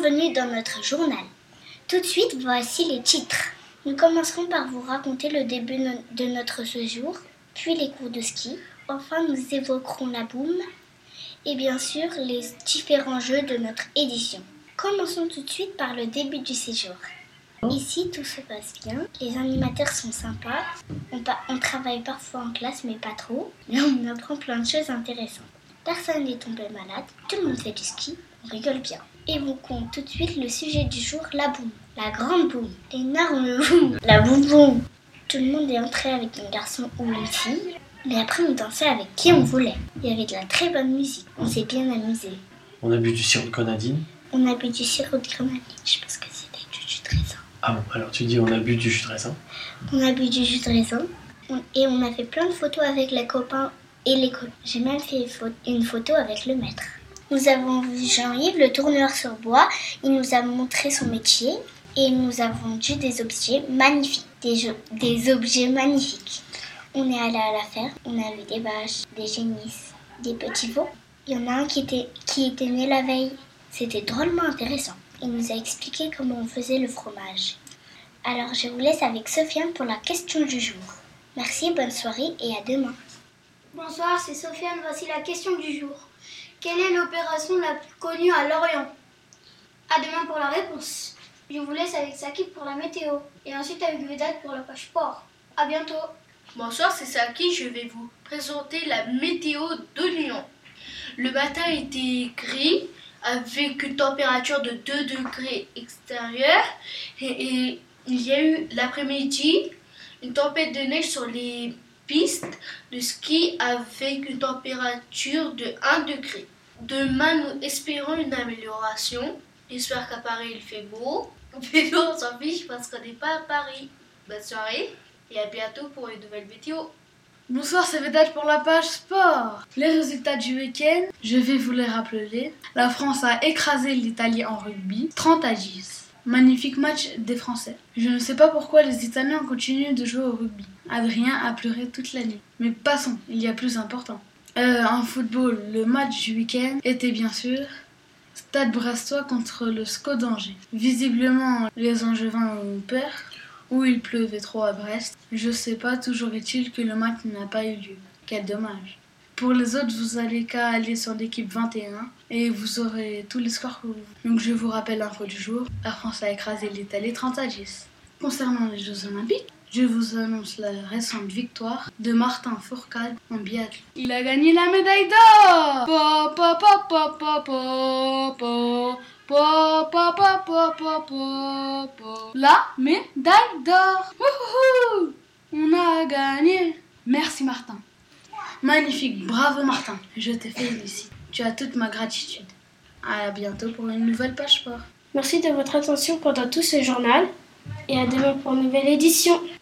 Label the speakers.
Speaker 1: bienvenue dans notre journal. Tout de suite, voici les titres. Nous commencerons par vous raconter le début de notre séjour, puis les cours de ski. Enfin, nous évoquerons la boum et bien sûr les différents jeux de notre édition. Commençons tout de suite par le début du séjour. Ici, tout se passe bien, les animateurs sont sympas, on travaille parfois en classe mais pas trop, mais on apprend plein de choses intéressantes. Personne n'est tombé malade, tout le monde fait du ski, on rigole bien. Évoquons tout de suite le sujet du jour, la boum, la grande boum, l'énorme boum, la boum boum. Tout le monde est entré avec un garçon ou une fille, mais après on dansait avec qui on voulait. Il y avait de la très bonne musique, on s'est bien amusé.
Speaker 2: On a bu du sirop de grenadine.
Speaker 1: On a bu du sirop de grenadine, je pense que c'était du jus de raisin.
Speaker 2: Ah bon, alors tu dis on a bu du jus de raisin.
Speaker 1: On a bu du jus de raisin et on a fait plein de photos avec les copains et les collègues. J'ai même fait une photo avec le maître. Nous avons vu Jean-Yves, le tourneur sur bois. Il nous a montré son métier et nous avons vendu des objets magnifiques. Des objets magnifiques. On est allé à la ferme, on a vu des vaches, des génisses, des petits veaux. Il y en a un qui était né la veille. C'était drôlement intéressant. Il nous a expliqué comment on faisait le fromage. Alors je vous laisse avec Sofiane pour la question du jour. Merci, bonne soirée et à demain.
Speaker 3: Bonsoir, c'est Sofiane. Voici la question du jour. Quelle est l'opération la plus connue à Lorient? À demain pour la réponse. Je vous laisse avec Saki pour la météo et ensuite avec Vedat pour la page sport. À bientôt.
Speaker 4: Bonsoir, c'est Saki. Je vais vous présenter la météo de Lyon. Le matin était gris avec une température de 2 degrés extérieurs et il y a eu l'après-midi une tempête de neige sur les pistes de ski avec une température de 1 degré. Demain, nous espérons une amélioration. J'espère qu'à Paris, il fait beau. Mais nous, on s'en fiche parce qu'on n'est pas à Paris. Bonne soirée et à bientôt pour une nouvelle météo.
Speaker 5: Bonsoir, c'est Vedat pour la page sport. Les résultats du week-end, je vais vous les rappeler. La France a écrasé l'Italie en rugby, 30-10. Magnifique match des Français. Je ne sais pas pourquoi les Italiens continuent de jouer au rugby. Adrien a pleuré toute la nuit. Mais passons, il y a plus important. En football, le match du week-end était bien sûr Stade Brestois contre le SCO d'Angers. Visiblement, les Angevins ont peur, ou il pleuvait trop à Brest. Je sais pas, toujours est-il que le match n'a pas eu lieu. Quel dommage. Pour les autres, vous allez qu'à aller sur l'équipe 21 et vous aurez tous les scores que vous voulez. Donc je vous rappelle l'info du jour. La France a écrasé l'Italie 30-10. Concernant les Jeux Olympiques, je vous annonce la récente victoire de Martin Fourcade en biathlon. Il a gagné la médaille d'or. La médaille d'or. Wouhou! On a gagné. Merci Martin. Magnifique, bravo Martin. Je te félicite. Tu as toute ma gratitude. À bientôt pour une nouvelle page sport.
Speaker 3: Merci de votre attention pendant tout ce journal et à demain pour une nouvelle édition.